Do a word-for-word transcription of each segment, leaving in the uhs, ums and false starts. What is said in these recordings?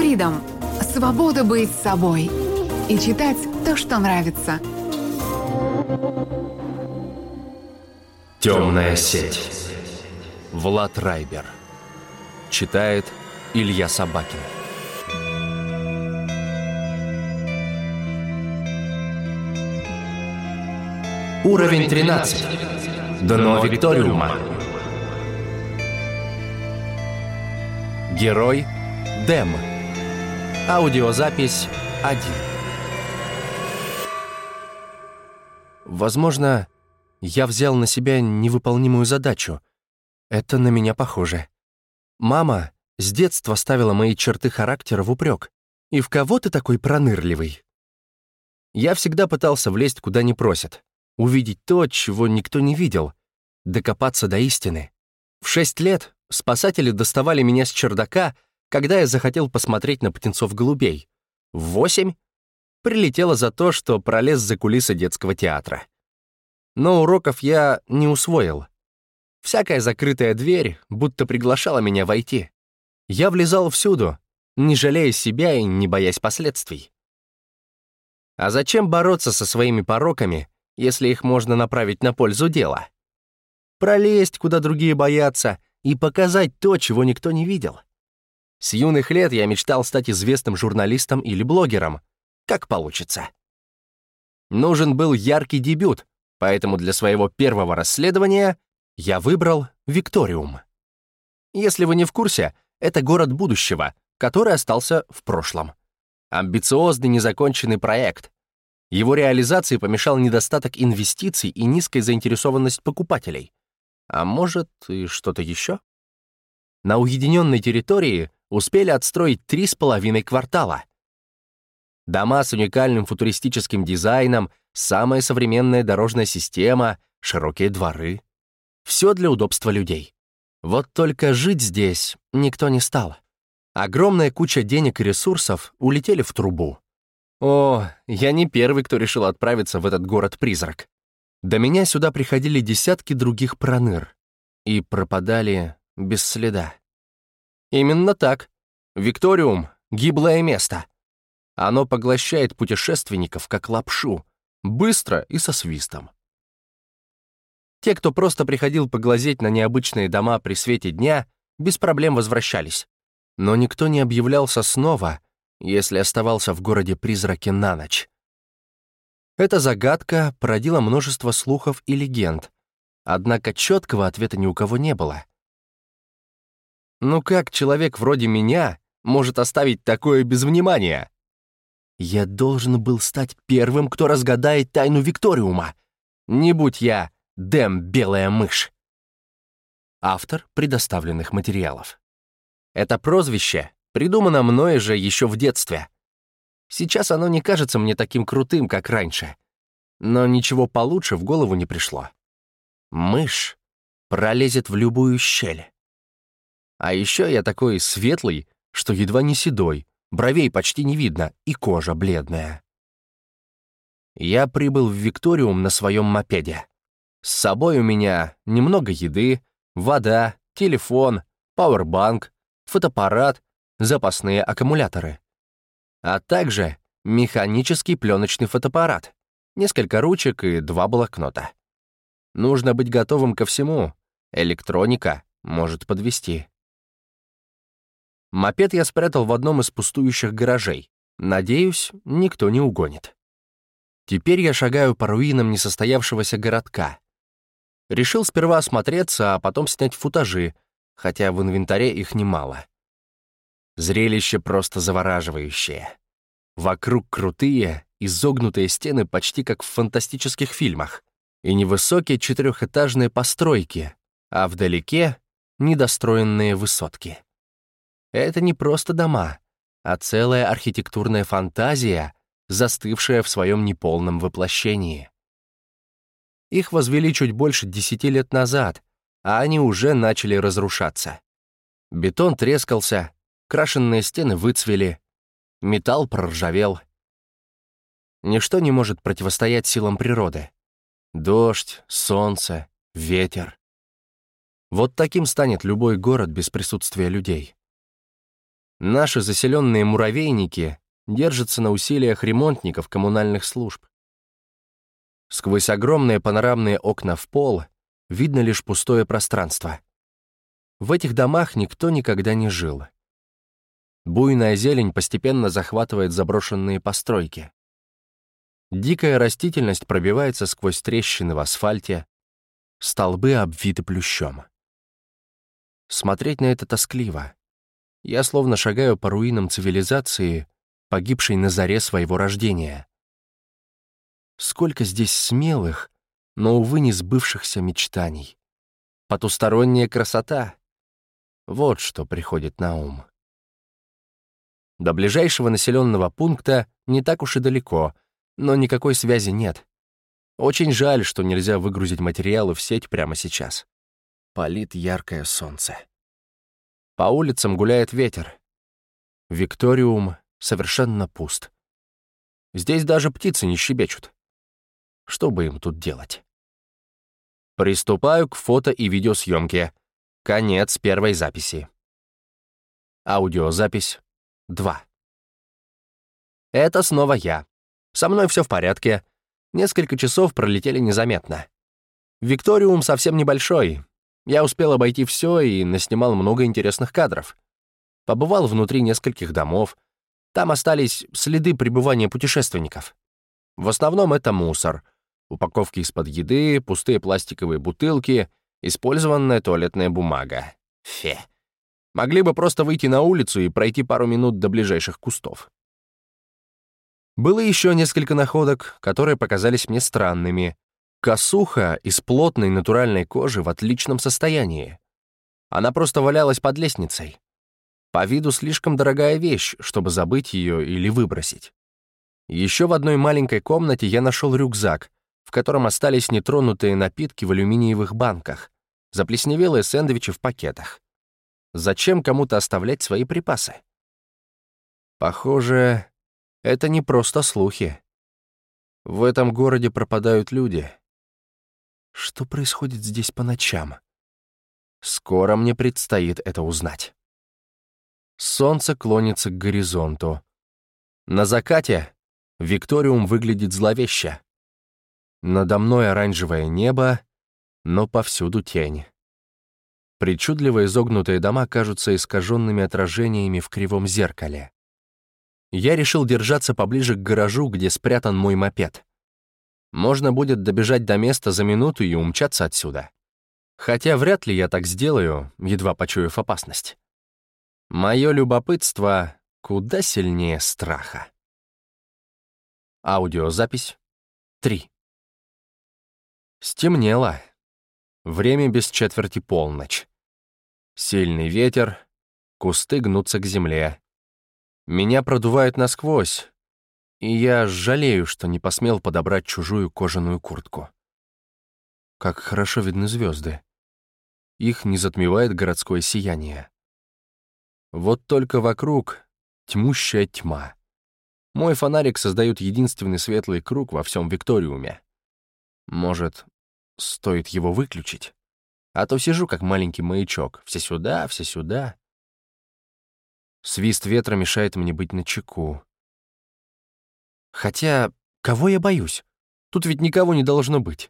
Freedom – свобода быть собой и читать то, что нравится. Темная сеть. Влад Райбер. Читает Илья Собакин. Уровень тринадцать. Дно Викториума. Герой Дэм. Аудиозапись один. Возможно, я взял на себя невыполнимую задачу. Это на меня похоже. Мама с детства ставила мои черты характера в упрек. И в кого ты такой пронырливый? Я всегда пытался влезть куда не просят, увидеть то, чего никто не видел, докопаться до истины. В шесть лет спасатели доставали меня с чердака, когда я захотел посмотреть на птенцов голубей. В восемь прилетело за то, что пролез за кулисы детского театра. Но уроков я не усвоил. Всякая закрытая дверь будто приглашала меня войти. Я влезал всюду, не жалея себя и не боясь последствий. А зачем бороться со своими пороками, если их можно направить на пользу дела? Пролезть, куда другие боятся, и показать то, чего никто не видел. С юных лет я мечтал стать известным журналистом или блогером. Как получится. Нужен был яркий дебют, поэтому для своего первого расследования я выбрал Викториум. Если вы не в курсе, это город будущего, который остался в прошлом. Амбициозный незаконченный проект. Его реализации помешал недостаток инвестиций и низкая заинтересованность покупателей. А может, и что-то еще? На уединенной территории успели отстроить три с половиной квартала. Дома с уникальным футуристическим дизайном, самая современная дорожная система, широкие дворы. Все для удобства людей. Вот только жить здесь никто не стал. Огромная куча денег и ресурсов улетели в трубу. О, я не первый, кто решил отправиться в этот город-призрак. До меня сюда приходили десятки других проныр и пропадали без следа. Именно так. Викториум — гиблое место. Оно поглощает путешественников как лапшу, быстро и со свистом. Те, кто просто приходил поглазеть на необычные дома при свете дня, без проблем возвращались. Но никто не объявлялся снова, если оставался в городе-призраке на ночь. Эта загадка породила множество слухов и легенд, однако четкого ответа ни у кого не было. Ну как человек вроде меня может оставить такое без внимания? Я должен был стать первым, кто разгадает тайну Викториума. Не будь я Дэм Белая Мышь. Автор предоставленных материалов. Это прозвище придумано мною же еще в детстве. Сейчас оно не кажется мне таким крутым, как раньше. Но ничего получше в голову не пришло. Мышь пролезет в любую щель. А еще я такой светлый, что едва не седой, бровей почти не видно и кожа бледная. Я прибыл в Викториум на своем мопеде. С собой у меня немного еды, вода, телефон, пауэрбанк, фотоаппарат, запасные аккумуляторы. А также механический пленочный фотоаппарат, несколько ручек и два блокнота. Нужно быть готовым ко всему. Электроника может подвести. Мопед я спрятал в одном из пустующих гаражей. Надеюсь, никто не угонит. Теперь я шагаю по руинам несостоявшегося городка. Решил сперва осмотреться, а потом снять футажи, хотя в инвентаре их немало. Зрелище просто завораживающее. Вокруг крутые, изогнутые стены почти как в фантастических фильмах, и невысокие четырехэтажные постройки, а вдалеке — недостроенные высотки. Это не просто дома, а целая архитектурная фантазия, застывшая в своем неполном воплощении. Их возвели чуть больше десяти лет назад, а они уже начали разрушаться. Бетон трескался, крашенные стены выцвели, металл проржавел. Ничто не может противостоять силам природы. Дождь, солнце, ветер. Вот таким станет любой город без присутствия людей. Наши заселенные муравейники держатся на усилиях ремонтников коммунальных служб. Сквозь огромные панорамные окна в пол видно лишь пустое пространство. В этих домах никто никогда не жил. Буйная зелень постепенно захватывает заброшенные постройки. Дикая растительность пробивается сквозь трещины в асфальте, столбы обвиты плющом. Смотреть на это тоскливо. Я словно шагаю по руинам цивилизации, погибшей на заре своего рождения. Сколько здесь смелых, но, увы, не сбывшихся мечтаний. Потусторонняя красота. Вот что приходит на ум. До ближайшего населенного пункта не так уж и далеко, но никакой связи нет. Очень жаль, что нельзя выгрузить материалы в сеть прямо сейчас. Палит яркое солнце. По улицам гуляет ветер. Викториум совершенно пуст. Здесь даже птицы не щебечут. Что бы им тут делать? Приступаю к фото- и видеосъемке. Конец первой записи. Аудиозапись два. Это снова я. Со мной все в порядке. Несколько часов пролетели незаметно. Викториум совсем небольшой. Я успел обойти все и наснимал много интересных кадров. Побывал внутри нескольких домов. Там остались следы пребывания путешественников. В основном это мусор. Упаковки из-под еды, пустые пластиковые бутылки, использованная туалетная бумага. Фе. Могли бы просто выйти на улицу и пройти пару минут до ближайших кустов. Было еще несколько находок, которые показались мне странными. Косуха из плотной натуральной кожи в отличном состоянии. Она просто валялась под лестницей. По виду слишком дорогая вещь, чтобы забыть ее или выбросить. Еще в одной маленькой комнате я нашел рюкзак, в котором остались нетронутые напитки в алюминиевых банках, заплесневелые сэндвичи в пакетах. Зачем кому-то оставлять свои припасы? Похоже, это не просто слухи. В этом городе пропадают люди. Что происходит здесь по ночам? Скоро мне предстоит это узнать. Солнце клонится к горизонту. На закате Викториум выглядит зловеще. Надо мной оранжевое небо, но повсюду тень. Причудливо изогнутые дома кажутся искаженными отражениями в кривом зеркале. Я решил держаться поближе к гаражу, где спрятан мой мопед. Можно будет добежать до места за минуту и умчаться отсюда. Хотя вряд ли я так сделаю, едва почуяв опасность. Мое любопытство куда сильнее страха. Аудиозапись три. Стемнело. Время без четверти полночь. Сильный ветер, кусты гнутся к земле. Меня продувает насквозь, и я жалею, что не посмел подобрать чужую кожаную куртку. Как хорошо видны звезды. Их не затмевает городское сияние. Вот только вокруг тьмущая тьма. Мой фонарик создает единственный светлый круг во всем Викториуме. Может, стоит его выключить? А то сижу, как маленький маячок. Все сюда, все сюда. Свист ветра мешает мне быть начеку. Хотя, кого я боюсь? Тут ведь никого не должно быть.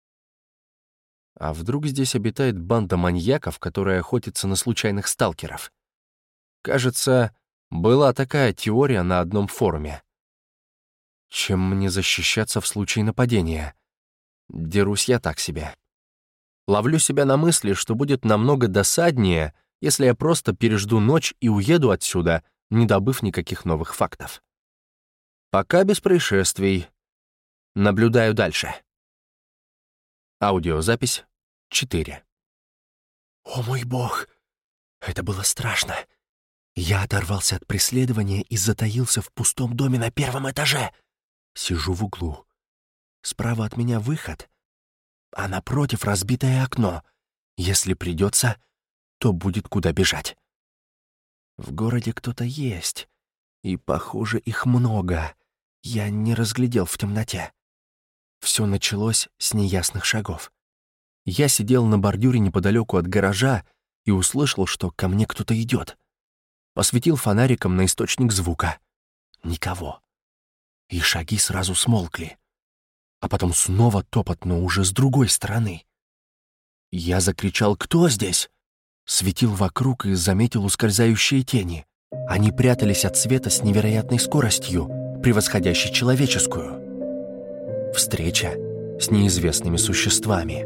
А вдруг здесь обитает банда маньяков, которая охотится на случайных сталкеров? Кажется, была такая теория на одном форуме. Чем мне защищаться в случае нападения? Дерусь я так себе. Ловлю себя на мысли, что будет намного досаднее, если я просто пережду ночь и уеду отсюда, не добыв никаких новых фактов. Пока без происшествий. Наблюдаю дальше. Аудиозапись четыре. О мой бог! Это было страшно. Я оторвался от преследования и затаился в пустом доме на первом этаже. Сижу в углу. Справа от меня выход, а напротив разбитое окно. Если придется, то будет куда бежать. В городе кто-то есть, и, похоже, их много. Я не разглядел в темноте. Все началось с неясных шагов. Я сидел на бордюре неподалеку от гаража и услышал, что ко мне кто-то идет. Посветил фонариком на источник звука. Никого. И шаги сразу смолкли. А потом снова топот, но уже с другой стороны. Я закричал: «Кто здесь?» Светил вокруг и заметил ускользающие тени. Они прятались от света с невероятной скоростью, превосходящей человеческую. Встреча с неизвестными существами.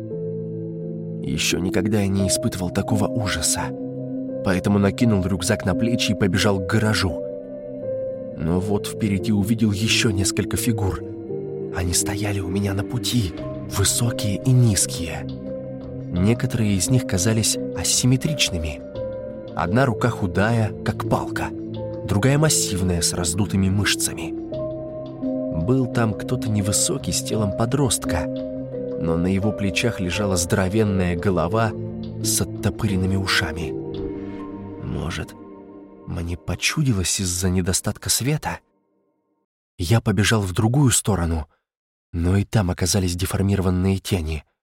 Еще никогда я не испытывал такого ужаса, поэтому накинул рюкзак на плечи и побежал к гаражу. Но вот впереди увидел еще несколько фигур. Они стояли у меня на пути, высокие и низкие. Некоторые из них казались асимметричными. Одна рука худая, как палка, другая массивная, с раздутыми мышцами. Был там кто-то невысокий, с телом подростка, но на его плечах лежала здоровенная голова с оттопыренными ушами. Может, мне почудилось из-за недостатка света? Я побежал в другую сторону, но и там оказались деформированные тени.